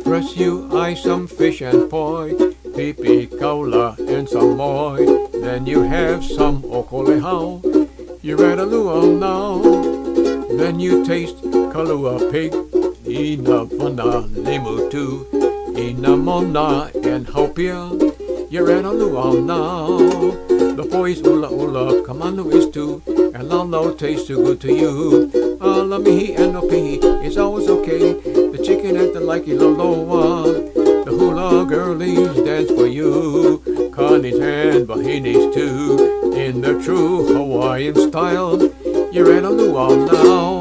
First you eye some fish and poi, pipi, kaula, and some moi. Then you have some okolehau. You're at a luau now. Then you taste kalua pig, ina vana limu tu, ina mona and haupia. You're at a luau now. The boys ula ula, kamanu is too, and lalo tastes too good to you. Alamihi and opihi, it's always okay. The chicken at the likey loloa. The hula girlies dance for you. Connies and bahinis too. In the true Hawaiian style, you're at a luau now.